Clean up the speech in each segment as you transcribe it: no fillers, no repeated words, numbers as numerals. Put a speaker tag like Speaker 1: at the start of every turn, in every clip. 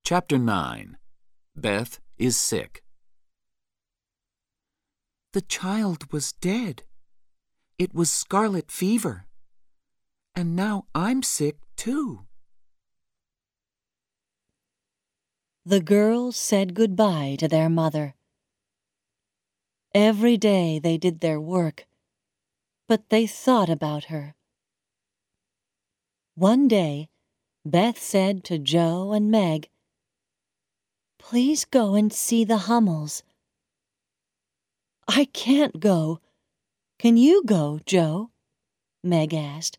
Speaker 1: Chapter 9. Beth is sick.
Speaker 2: The child was dead. It was scarlet fever. And now I'm sick, too.
Speaker 3: The girls said goodbye to their mother. Every day they did their work, but they thought about her. One day, Beth said to Joe and Meg, "Please go and see the Hummels." "I can't go. Can you go, Joe?" Meg asked.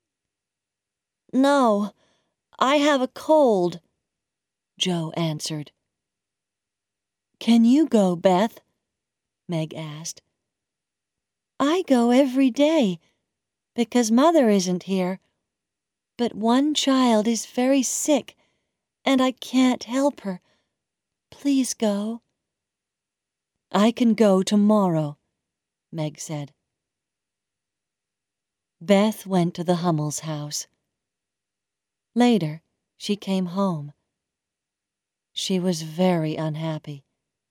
Speaker 3: "No, I have a cold," Joe answered. "Can you go, Beth?" Meg asked. "I go every day because Mother isn't here, but one child is very sick and I can't help her. Please go." "I can go tomorrow," Meg said. Beth went to the Hummels' house. Later, she came home. She was very unhappy.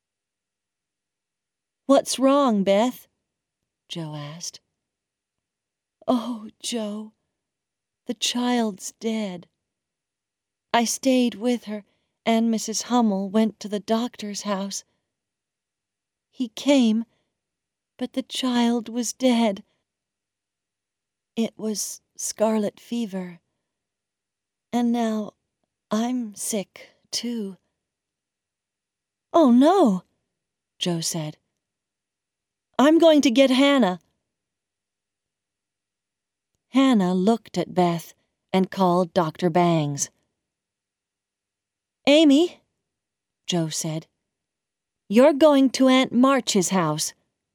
Speaker 3: "What's wrong, Beth?" Joe asked. "Oh, Joe, the child's dead. I stayed with her, and Mrs. Hummel went to the doctor's house. He came, but the child was dead. It was scarlet fever, and now I'm sick, too." "Oh, no," Joe said. "I'm going to get Hannah." Hannah looked at Beth and called Dr. Bangs. "Amy," Joe said, "you're going to Aunt March's house."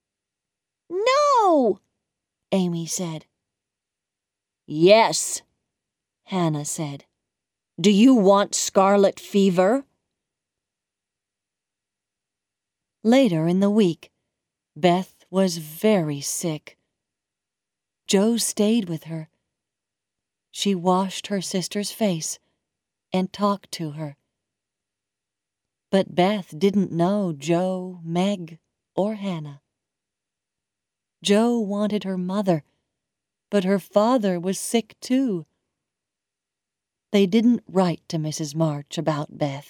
Speaker 3: "No," Amy said. "Yes," Hannah said. "Do you want scarlet fever?" Later in the week, Beth was very sick. Joe stayed with her. She washed her sister's face and talked to her. But Beth didn't know Joe, Meg, or Hannah. Joe wanted her mother, but her father was sick too. They didn't write to Mrs. March about Beth.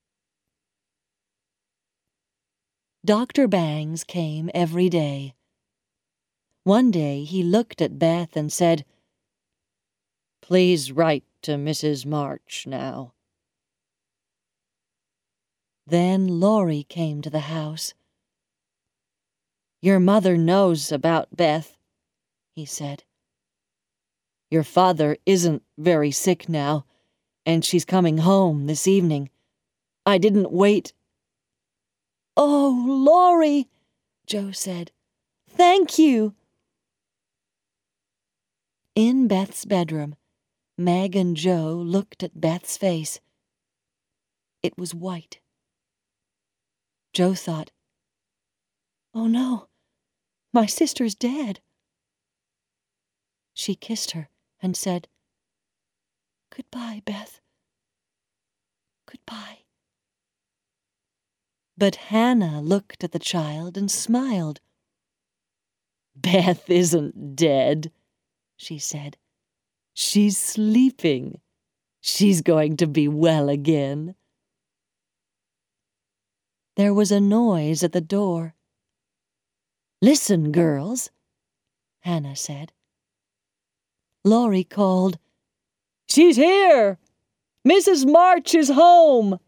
Speaker 3: Dr. Bangs came every day. One day he looked at Beth and said, "Please write to Mrs. March now." Then Laurie came to the house. "Your mother knows about Beth," he said. "Your father isn't very sick now, and she's coming home this evening. I didn't wait." "Oh, Laurie," Joe said. "Thank you." In Beth's bedroom, Meg and Joe looked at Beth's face. It was white. Joe thought, "Oh no, my sister's dead." She kissed her and said, "Goodbye, Beth. Goodbye." But Hannah looked at the child and smiled. "Beth isn't dead," she said. "She's sleeping. She's going to be well again." There was a noise at the door. "Listen, girls," Hannah said. Laurie called, "She's here! Mrs. March is home!"